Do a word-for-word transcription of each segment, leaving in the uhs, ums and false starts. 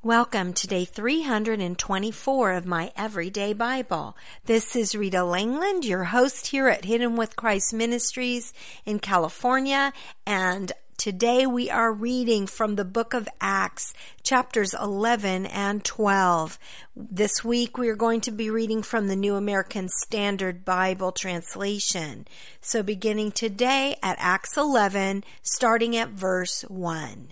Welcome to day three hundred twenty-four of my Everyday Bible. This is Rita Langland, your host here at Hidden with Christ Ministries in California, and today we are reading from the book of Acts, chapters eleven and twelve. This week we are going to be reading from the New American Standard Bible translation. So beginning today at Acts eleven, starting at verse one.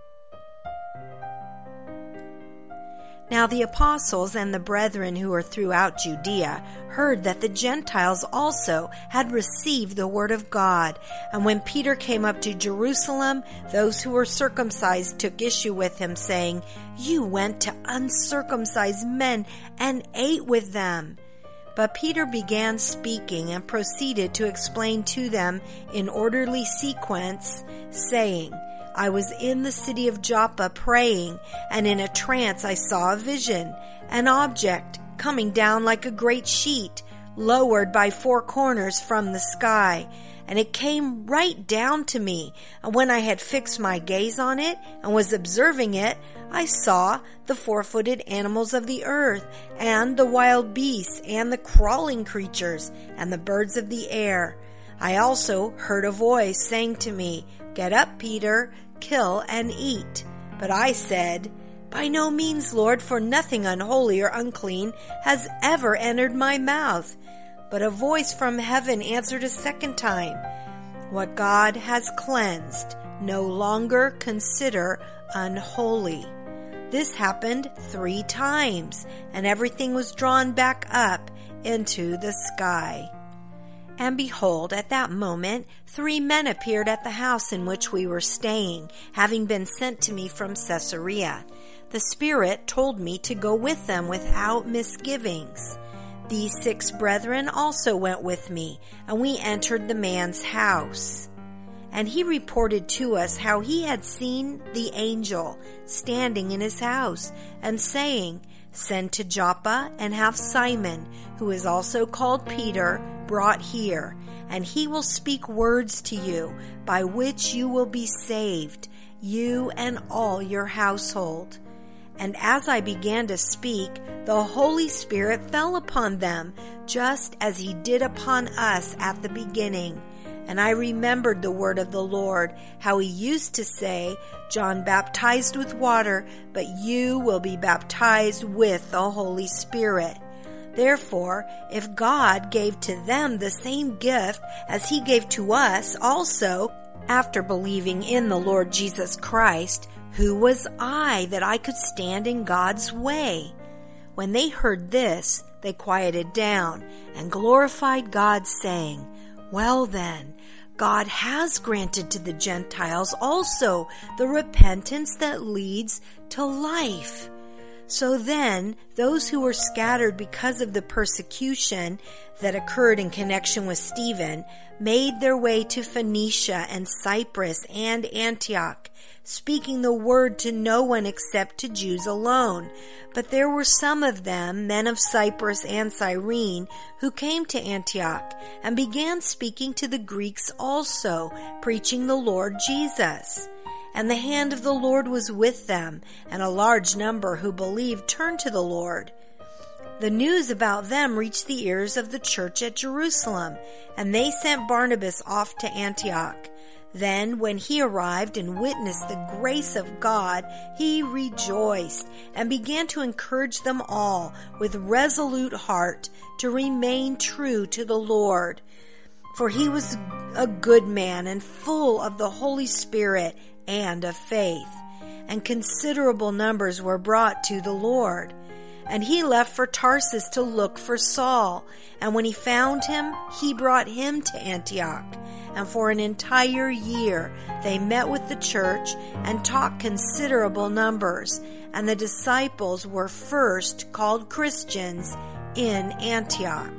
Now the apostles and the brethren who were throughout Judea heard that the Gentiles also had received the word of God. And when Peter came up to Jerusalem, those who were circumcised took issue with him, saying, "You went to uncircumcised men and ate with them." But Peter began speaking and proceeded to explain to them in orderly sequence, saying, I was in the city of Joppa praying, and in a trance I saw a vision, an object coming down like a great sheet, lowered by four corners from the sky. And it came right down to me, and when I had fixed my gaze on it and was observing it, I saw the four-footed animals of the earth, and the wild beasts, and the crawling creatures, and the birds of the air. I also heard a voice saying to me, "Get up, Peter, kill and eat." But I said, "By no means, Lord, for nothing unholy or unclean has ever entered my mouth." But a voice from heaven answered a second time, "What God has cleansed, no longer consider unholy." This happened three times, and everything was drawn back up into the sky. And behold, at that moment, three men appeared at the house in which we were staying, having been sent to me from Caesarea. The Spirit told me to go with them without misgivings. These six brethren also went with me, and we entered the man's house. And he reported to us how he had seen the angel standing in his house, and saying, "Send to Joppa and have Simon, who is also called Peter, brought here, and he will speak words to you by which you will be saved, you and all your household." And as I began to speak, the Holy Spirit fell upon them, just as he did upon us at the beginning. And I remembered the word of the Lord, how he used to say, "John baptized with water, but you will be baptized with the Holy Spirit." Therefore, if God gave to them the same gift as he gave to us also, after believing in the Lord Jesus Christ, who was I that I could stand in God's way? When they heard this, they quieted down and glorified God, saying, "Well then, God has granted to the Gentiles also the repentance that leads to life." So then, those who were scattered because of the persecution that occurred in connection with Stephen made their way to Phoenicia and Cyprus and Antioch, speaking the word to no one except to Jews alone. But there were some of them, men of Cyprus and Cyrene, who came to Antioch and began speaking to the Greeks also, preaching the Lord Jesus. And the hand of the Lord was with them, and a large number who believed turned to the Lord. The news about them reached the ears of the church at Jerusalem, and they sent Barnabas off to Antioch. Then, when he arrived and witnessed the grace of God, he rejoiced and began to encourage them all with resolute heart to remain true to the Lord. For he was a good man and full of the Holy Spirit and of faith, and considerable numbers were brought to the Lord. And he left for Tarsus to look for Saul, and when he found him, he brought him to Antioch. And for an entire year they met with the church and taught considerable numbers, and the disciples were first called Christians in Antioch.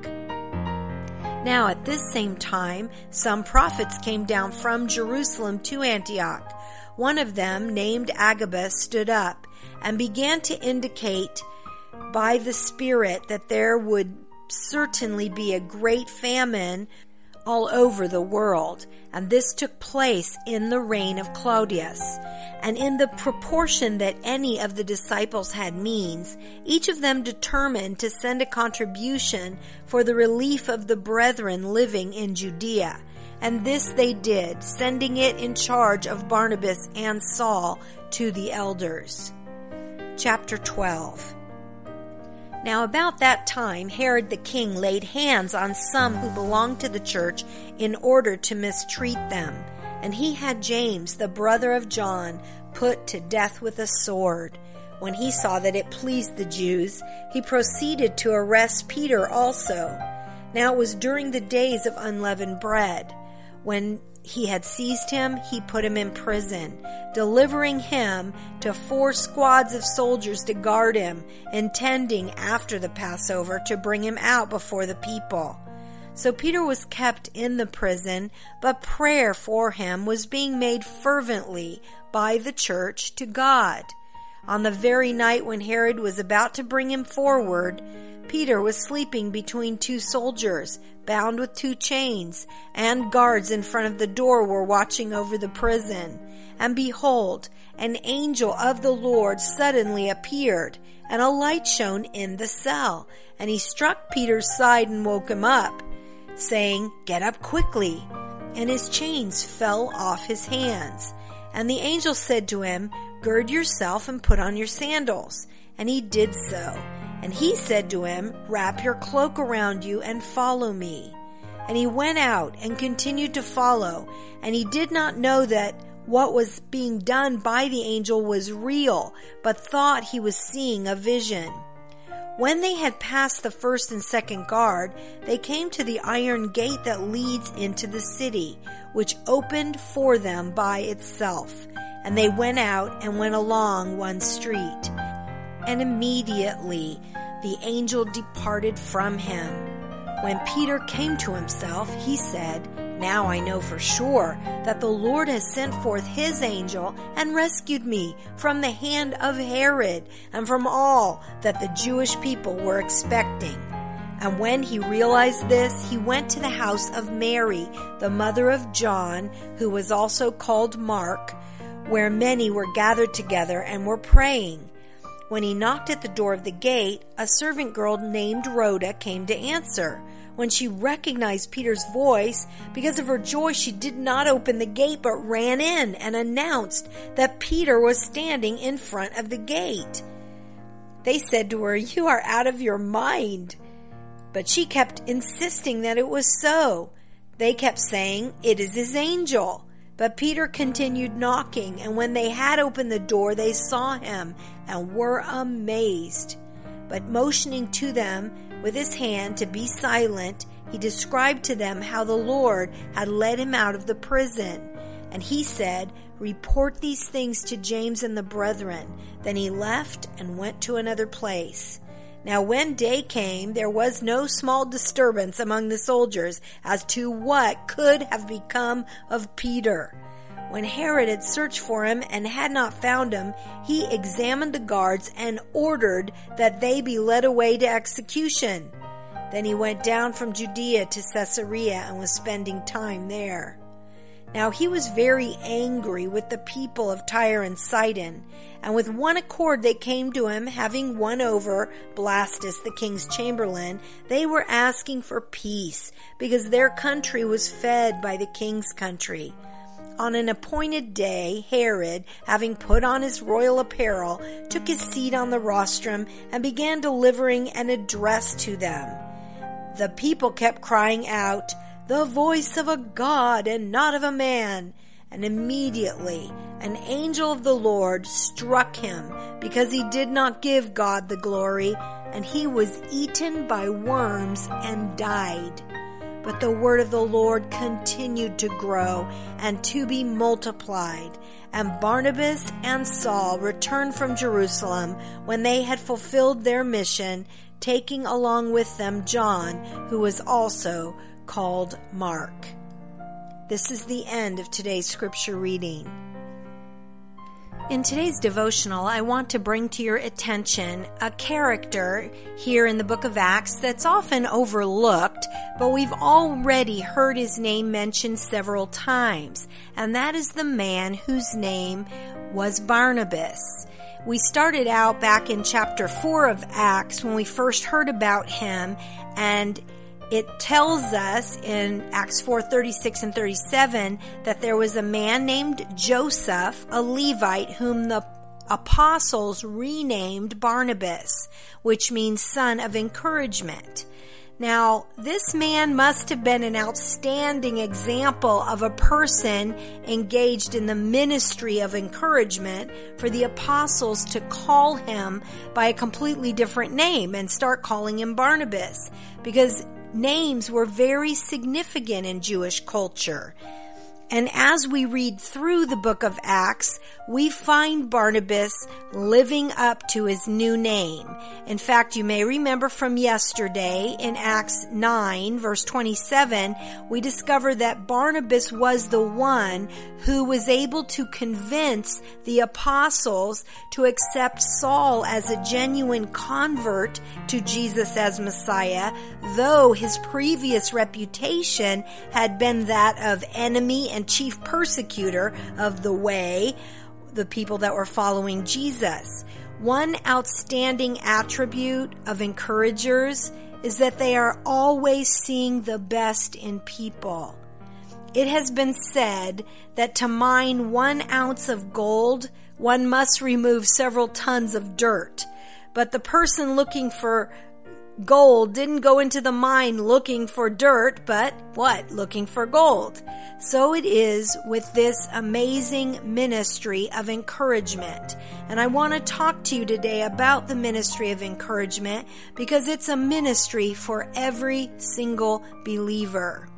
Now at this same time, some prophets came down from Jerusalem to Antioch. One of them, named Agabus, stood up and began to indicate by the Spirit that there would certainly be a great famine all over the world, and this took place in the reign of Claudius. And in the proportion that any of the disciples had means, each of them determined to send a contribution for the relief of the brethren living in Judea. And this they did, sending it in charge of Barnabas and Saul to the elders. Chapter twelve. Now about that time Herod the king laid hands on some who belonged to the church in order to mistreat them. And he had James, the brother of John, put to death with a sword. When he saw that it pleased the Jews, he proceeded to arrest Peter also. Now it was during the days of unleavened bread. When he had seized him, he put him in prison, delivering him to four squads of soldiers to guard him, intending after the Passover to bring him out before the people. So Peter was kept in the prison, but prayer for him was being made fervently by the church to God. On the very night when Herod was about to bring him forward, Peter was sleeping between two soldiers, bound with two chains, and guards in front of the door were watching over the prison. And behold, an angel of the Lord suddenly appeared, and a light shone in the cell. And he struck Peter's side and woke him up, saying, "Get up quickly." And his chains fell off his hands. And the angel said to him, "Gird yourself and put on your sandals." And he did so. And he said to him, "Wrap your cloak around you and follow me." And he went out and continued to follow. And he did not know that what was being done by the angel was real, but thought he was seeing a vision. When they had passed the first and second guard, they came to the iron gate that leads into the city, which opened for them by itself. And they went out and went along one street. And immediately the angel departed from him. When Peter came to himself, he said, "Now I know for sure that the Lord has sent forth his angel and rescued me from the hand of Herod and from all that the Jewish people were expecting." And when he realized this, he went to the house of Mary, the mother of John, who was also called Mark, where many were gathered together and were praying. When he knocked at the door of the gate, a servant girl named Rhoda came to answer. When she recognized Peter's voice, because of her joy, she did not open the gate but ran in and announced that Peter was standing in front of the gate. They said to her, "You are out of your mind." But she kept insisting that it was so. They kept saying, "It is his angel." But Peter continued knocking, and when they had opened the door, they saw him and were amazed. But motioning to them with his hand to be silent, he described to them how the Lord had led him out of the prison. And he said, "Report these things to James and the brethren." Then he left and went to another place. Now when day came, there was no small disturbance among the soldiers as to what could have become of Peter. When Herod had searched for him and had not found him, he examined the guards and ordered that they be led away to execution. Then he went down from Judea to Caesarea and was spending time there. Now he was very angry with the people of Tyre and Sidon, and with one accord they came to him, having won over Blastus, the king's chamberlain. They were asking for peace, because their country was fed by the king's country. On an appointed day, Herod, having put on his royal apparel, took his seat on the rostrum and began delivering an address to them. The people kept crying out, "The voice of a God and not of a man." And immediately an angel of the Lord struck him, because he did not give God the glory, and he was eaten by worms and died. But the word of the Lord continued to grow and to be multiplied. And Barnabas and Saul returned from Jerusalem when they had fulfilled their mission, taking along with them John, who was also called Mark. This is the end of today's scripture reading. In today's devotional, I want to bring to your attention a character here in the book of Acts that's often overlooked, but we've already heard his name mentioned several times, and that is the man whose name was Barnabas. We started out back in chapter four of Acts when we first heard about him, and it tells us in Acts four thirty-six and thirty-seven that there was a man named Joseph, a Levite, whom the apostles renamed Barnabas, which means son of encouragement. Now, this man must have been an outstanding example of a person engaged in the ministry of encouragement for the apostles to call him by a completely different name and start calling him Barnabas, because names were very significant in Jewish culture. And as we read through the book of Acts, we find Barnabas living up to his new name. In fact, you may remember from yesterday in Acts nine, verse twenty-seven, we discovered that Barnabas was the one who was able to convince the apostles to accept Saul as a genuine convert to Jesus as Messiah, though his previous reputation had been that of enemy and chief persecutor of the way, the people that were following Jesus. One outstanding attribute of encouragers is that they are always seeing the best in people. It has been said that to mine one ounce of gold, one must remove several tons of dirt. But the person looking for gold didn't go into the mine looking for dirt, but what? Looking for gold. So it is with this amazing ministry of encouragement. And I want to talk to you today about the ministry of encouragement because it's a ministry for every single believer.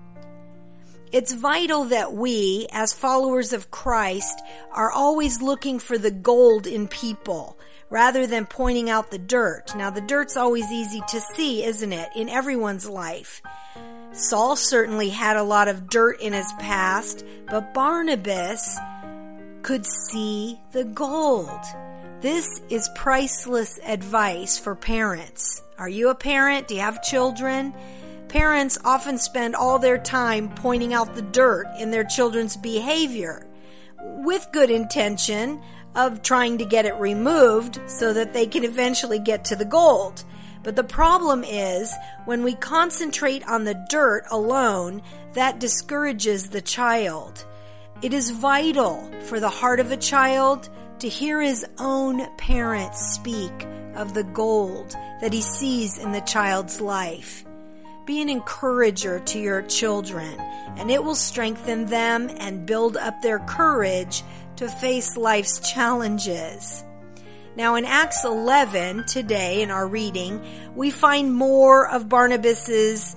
It's vital that we, as followers of Christ, are always looking for the gold in people, rather than pointing out the dirt. Now, the dirt's always easy to see, isn't it, in everyone's life? Saul certainly had a lot of dirt in his past, but Barnabas could see the gold. This is priceless advice for parents. Are you a parent? Do you have children? Parents often spend all their time pointing out the dirt in their children's behavior, with good intention of trying to get it removed so that they can eventually get to the gold. But the problem is, when we concentrate on the dirt alone, that discourages the child. It is vital for the heart of a child to hear his own parents speak of the gold that he sees in the child's life. Be an encourager to your children, and it will strengthen them and build up their courage to face life's challenges. Now in Acts eleven, today in our reading, we find more of Barnabas's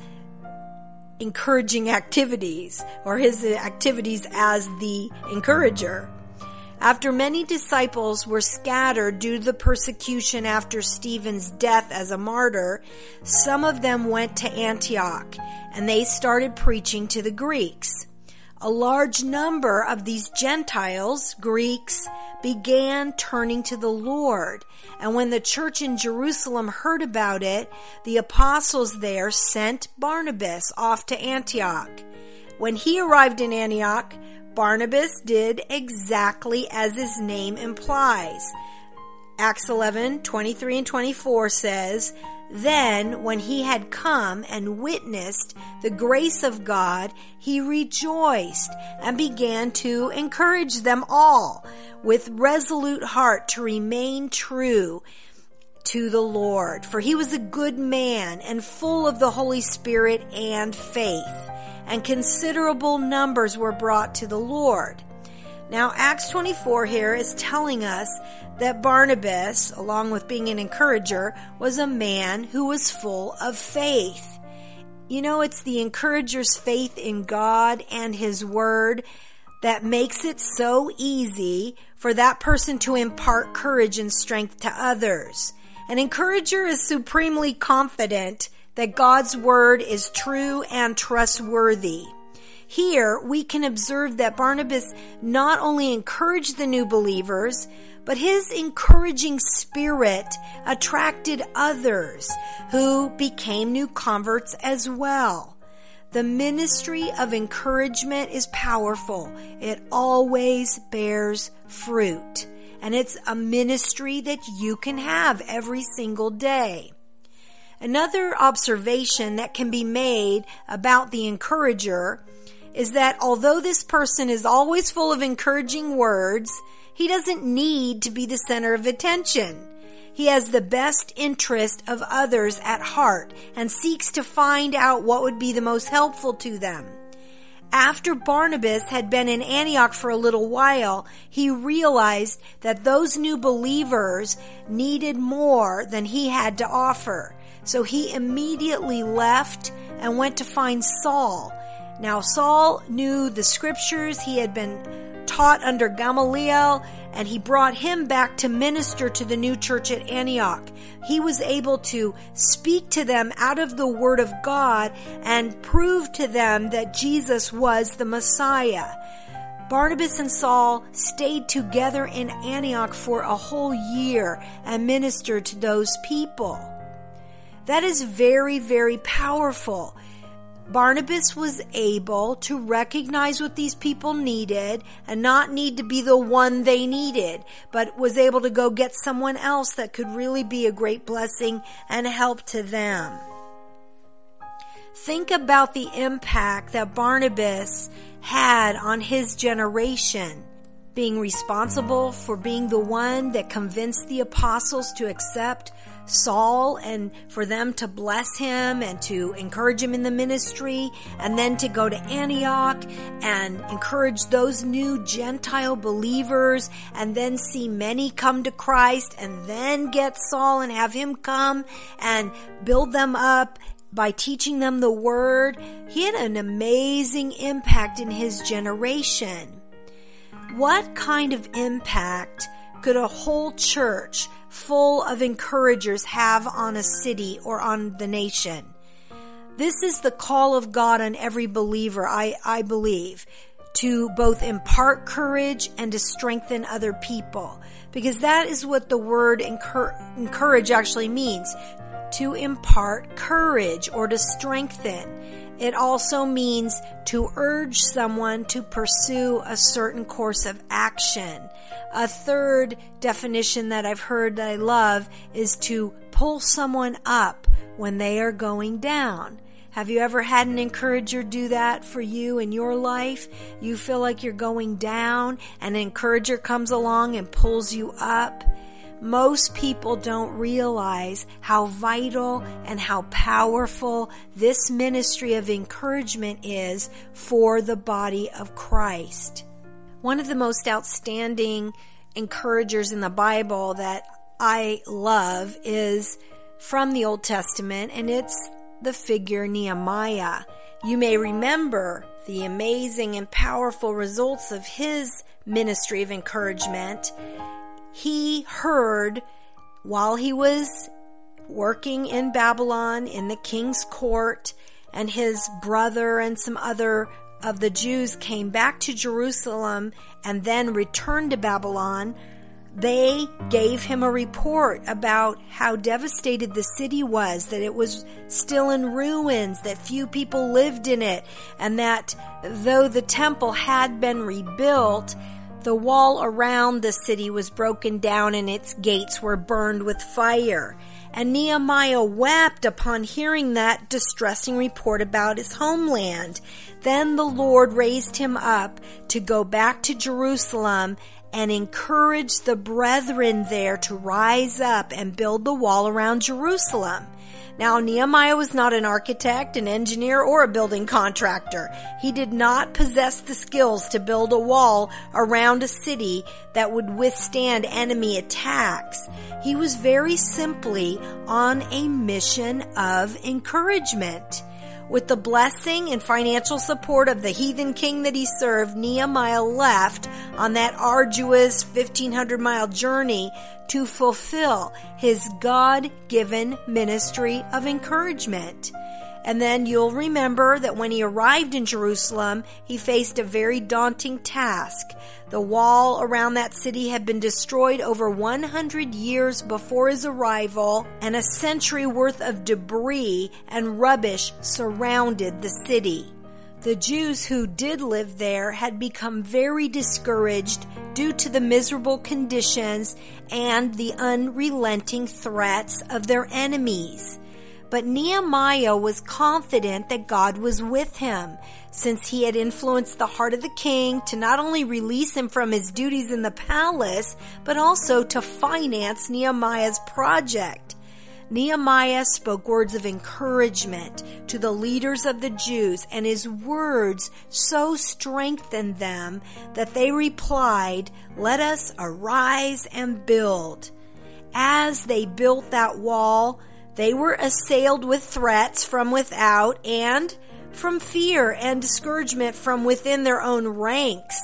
encouraging activities, or his activities as the encourager. After many disciples were scattered due to the persecution after Stephen's death as a martyr, some of them went to Antioch, and they started preaching to the Greeks. A large number of these Gentiles, Greeks, began turning to the Lord. And when the church in Jerusalem heard about it, the apostles there sent Barnabas off to Antioch. When he arrived in Antioch, Barnabas did exactly as his name implies. Acts eleven, twenty-three and twenty-four says, "Then, when he had come and witnessed the grace of God, he rejoiced and began to encourage them all with resolute heart to remain true to the Lord. For he was a good man and full of the Holy Spirit and faith, and considerable numbers were brought to the Lord." Now, Acts twenty-four here is telling us that Barnabas, along with being an encourager, was a man who was full of faith. You know, it's the encourager's faith in God and His Word that makes it so easy for that person to impart courage and strength to others. An encourager is supremely confident that God's Word is true and trustworthy. Here we can observe that Barnabas not only encouraged the new believers, but his encouraging spirit attracted others who became new converts as well. The ministry of encouragement is powerful. It always bears fruit. And it's a ministry that you can have every single day. Another observation that can be made about the encourager is that although this person is always full of encouraging words, he doesn't need to be the center of attention. He has the best interest of others at heart and seeks to find out what would be the most helpful to them. After Barnabas had been in Antioch for a little while, he realized that those new believers needed more than he had to offer. So he immediately left and went to find Saul. Now Saul knew the scriptures. He had been taught under Gamaliel, and he brought him back to minister to the new church at Antioch. He was able to speak to them out of the Word of God and prove to them that Jesus was the Messiah. Barnabas and Saul stayed together in Antioch for a whole year and ministered to those people. That is very, very powerful. Barnabas was able to recognize what these people needed and not need to be the one they needed, but was able to go get someone else that could really be a great blessing and help to them. Think about the impact that Barnabas had on his generation, being responsible for being the one that convinced the apostles to accept Saul and for them to bless him and to encourage him in the ministry, and then to go to Antioch and encourage those new Gentile believers, and then see many come to Christ, and then get Saul and have him come and build them up by teaching them the word. He had an amazing impact in his generation. What kind of impact could a whole church full of encouragers have on a city or on the nation? This is the call of God on every believer, I, I believe, to both impart courage and to strengthen other people. Because that is what the word encourage, encourage actually means, to impart courage or to strengthen. It also means to urge someone to pursue a certain course of action. A third definition that I've heard that I love is to pull someone up when they are going down. Have you ever had an encourager do that for you in your life? You feel like you're going down and an encourager comes along and pulls you up. Most people don't realize how vital and how powerful this ministry of encouragement is for the body of Christ. One of the most outstanding encouragers in the Bible that I love is from the Old Testament, and it's the figure Nehemiah. You may remember the amazing and powerful results of his ministry of encouragement. He heard while he was working in Babylon in the king's court, and his brother and some other of the Jews came back to Jerusalem and then returned to Babylon. They gave him a report about how devastated the city was, that it was still in ruins, that few people lived in it, and that though the temple had been rebuilt, the wall around the city was broken down and its gates were burned with fire. And Nehemiah wept upon hearing that distressing report about his homeland. Then the Lord raised him up to go back to Jerusalem and encourage the brethren there to rise up and build the wall around Jerusalem. Now, Nehemiah was not an architect, an engineer, or a building contractor. He did not possess the skills to build a wall around a city that would withstand enemy attacks. He was very simply on a mission of encouragement. With the blessing and financial support of the heathen king that he served, Nehemiah left on that arduous fifteen hundred mile journey to fulfill his God-given ministry of encouragement. And then you'll remember that when he arrived in Jerusalem, he faced a very daunting task. The wall around that city had been destroyed over one hundred years before his arrival, and a century worth of debris and rubbish surrounded the city. The Jews who did live there had become very discouraged due to the miserable conditions and the unrelenting threats of their enemies. But Nehemiah was confident that God was with him, since he had influenced the heart of the king to not only release him from his duties in the palace, but also to finance Nehemiah's project. Nehemiah spoke words of encouragement to the leaders of the Jews, and his words so strengthened them that they replied, "Let us arise and build." As they built that wall, they were assailed with threats from without and from fear and discouragement from within their own ranks.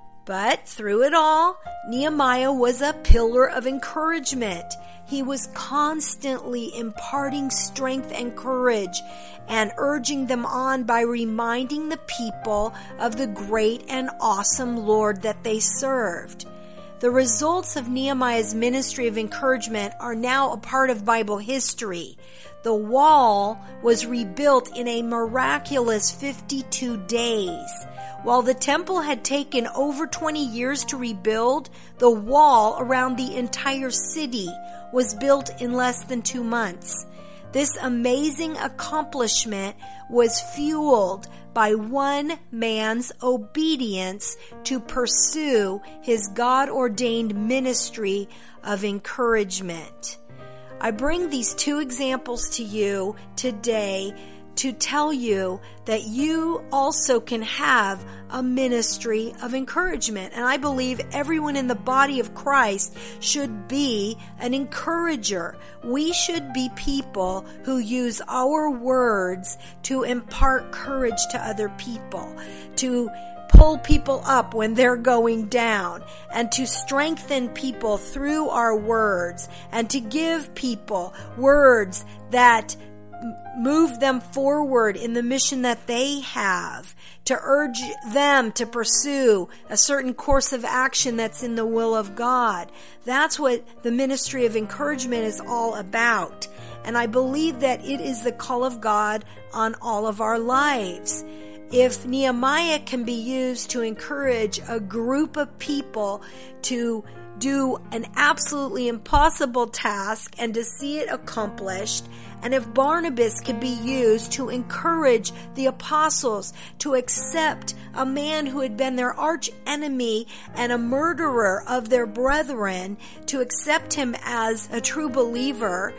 But through it all, Nehemiah was a pillar of encouragement. He was constantly imparting strength and courage and urging them on by reminding the people of the great and awesome Lord that they served. The results of Nehemiah's ministry of encouragement are now a part of Bible history. The wall was rebuilt in a miraculous fifty-two days. While the temple had taken over twenty years to rebuild, the wall around the entire city was built in less than two months. This amazing accomplishment was fueled by one man's obedience to pursue his God-ordained ministry of encouragement. I bring these two examples to you today to tell you that you also can have a ministry of encouragement. And I believe everyone in the body of Christ should be an encourager. We should be people who use our words to impart courage to other people, to pull people up when they're going down, and to strengthen people through our words, and to give people words that move them forward in the mission that they have, to urge them to pursue a certain course of action that's in the will of God. That's what the ministry of encouragement is all about. And I believe that it is the call of God on all of our lives. If Nehemiah can be used to encourage a group of people to do an absolutely impossible task and to see it accomplished, and if Barnabas could be used to encourage the apostles to accept a man who had been their arch enemy and a murderer of their brethren, to accept him as a true believer,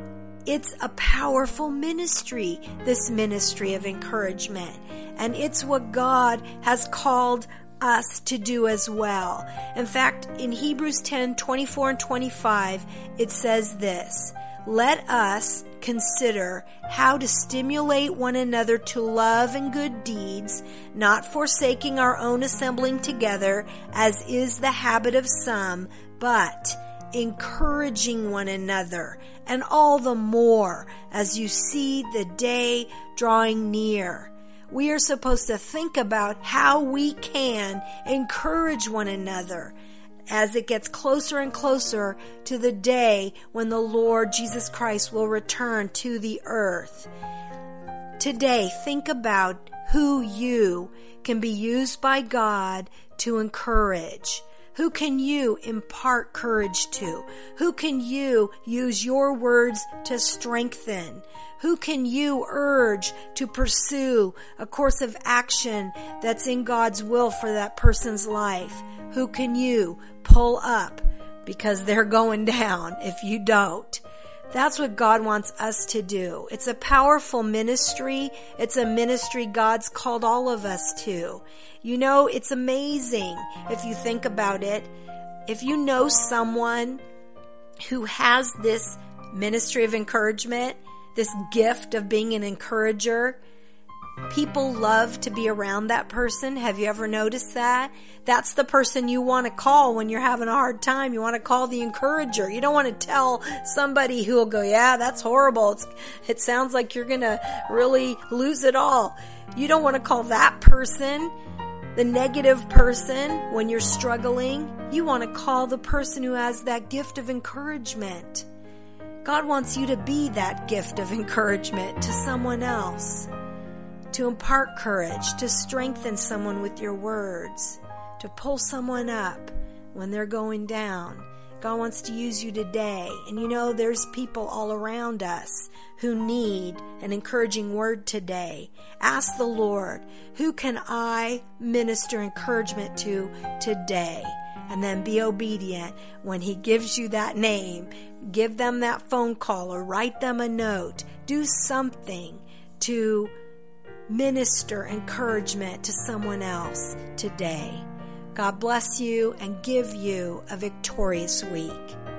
it's a powerful ministry, this ministry of encouragement. And it's what God has called us to do as well. In fact, in Hebrews ten, twenty-four and twenty-five, it says this: "Let us consider how to stimulate one another to love and good deeds, not forsaking our own assembling together, as is the habit of some, but encouraging one another, and all the more as you see the day drawing near." We are supposed to think about how we can encourage one another as it gets closer and closer to the day when the Lord Jesus Christ will return to the earth. Today, think about who you can be used by God to encourage. Who can you impart courage to? Who can you use your words to strengthen? Who can you urge to pursue a course of action that's in God's will for that person's life? Who can you pull up because they're going down if you don't? That's what God wants us to do. It's a powerful ministry. It's a ministry God's called all of us to. You know, it's amazing if you think about it. If you know someone who has this ministry of encouragement, this gift of being an encourager, People love to be around that person. Have you ever noticed that? That's the person you want to call when you're having a hard time. You want to call the encourager. You don't want to tell somebody who will go, yeah, that's horrible. It's, it sounds like you're going to really lose it all. You don't want to call that person, the negative person, when you're struggling. You want to call the person who has that gift of encouragement. God wants you to be that gift of encouragement to someone else. To impart courage, to strengthen someone with your words, to pull someone up when they're going down. God wants to use you today. And you know, there's people all around us who need an encouraging word today. Ask the Lord, who can I minister encouragement to today? And then be obedient. When He gives you that name, give them that phone call or write them a note. Do something to minister encouragement to someone else today. God bless you and give you a victorious week.